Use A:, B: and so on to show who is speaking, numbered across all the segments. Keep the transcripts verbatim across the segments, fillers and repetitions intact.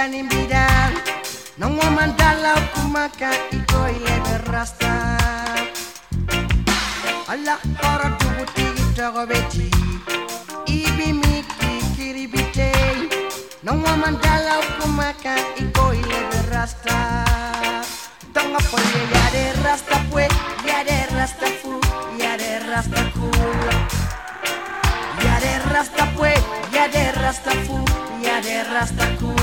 A: Nimbida, no woman dala kumaka iko ile rasta. Allah ora tubuti itogo beti, ibi miki kiribite. No woman dala kumaka iko ile rasta. Tonga poye ya de rasta pue, ya de rasta fu, ya de rasta cool. Ya de rasta pue, ya de rasta fu, ya de rasta cool.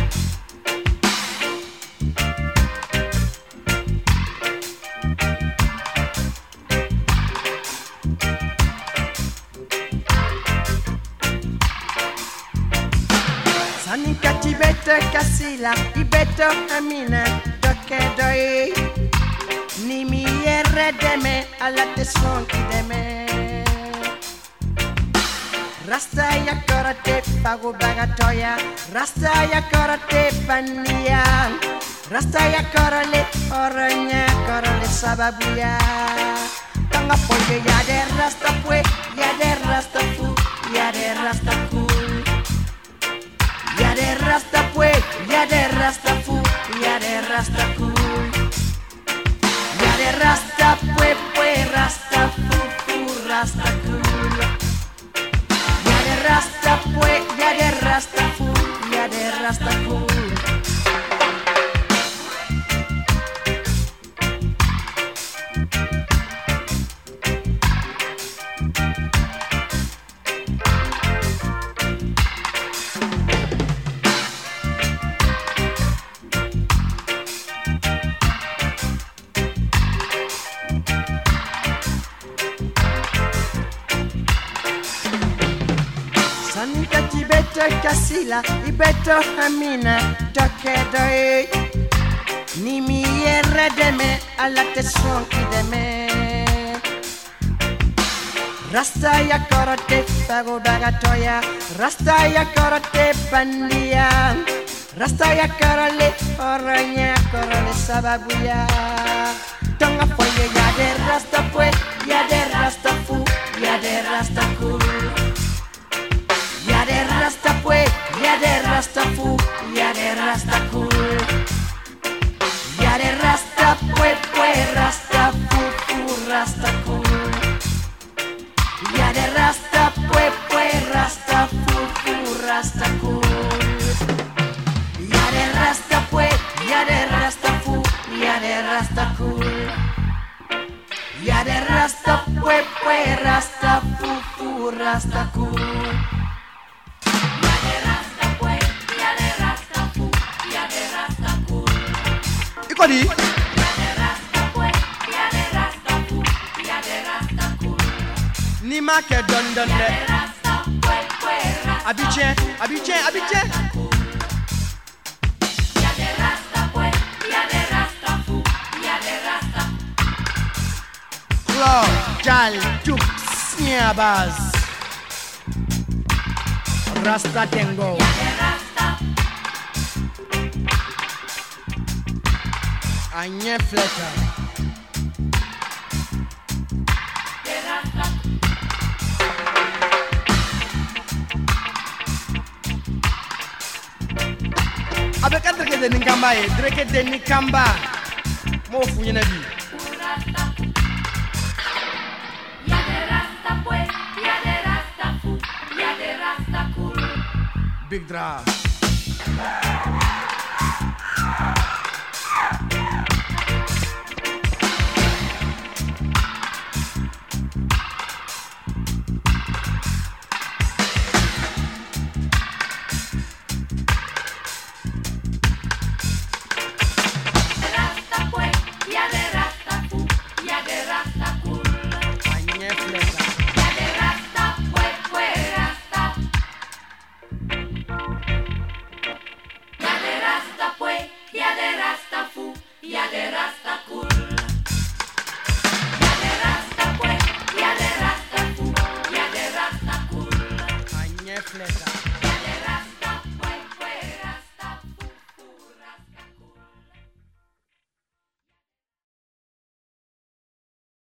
A: Sanika tibete kasila, ibeto amina, doke doi. Ni mi erre deme, ala te sonki deme. Rasta ya karate pago bagatoya, Rasta ya karate pania, Rasta ya karale oranya karale sababuya. Tanga poye ya de rasta pue, ya de rasta fu, ya de rasta cool. Ya de rasta pue, ya de rasta fu, ya de rasta cool. Ya de rasta pue pue rasta fu fu rasta cool. Ya de rasta pue, ya de rasta fu, ya de rasta cool. Sanika tibete kasila, ibeto amina, doke doi. Ni mi erre deme, ala te sonki deme. Rasta ya karate pago bagatoya, Rasta ya karate pandia, Rasta ya karale oranya karale sababuya. Tonga poye ya de rasta pue, ya de rasta fu, ya de rasta cool. Ya de rasta pue, ya de rasta fu, ya de rasta cool. Ya de rasta pue pue rasta fu fu rasta cool. Ya de rasta pue pue rasta fu fu rasta cool. Ya de rasta pue, ya de rasta fu, ya de rasta cool. Ya de rasta pue pue rasta fu fu rasta cool.
B: Ikodi ni ma ke don don de Abidjan Abidjan Abidjan Claude Jal Tuk Sniabaz Rasta Tengo Anye Fleta Avec un dreke de Nikamba e dreke de Nikamba Mo funyena bi
C: Ya de rasta pues, ya de rasta fu, ya de rasta cool.
B: Big Dra Fleta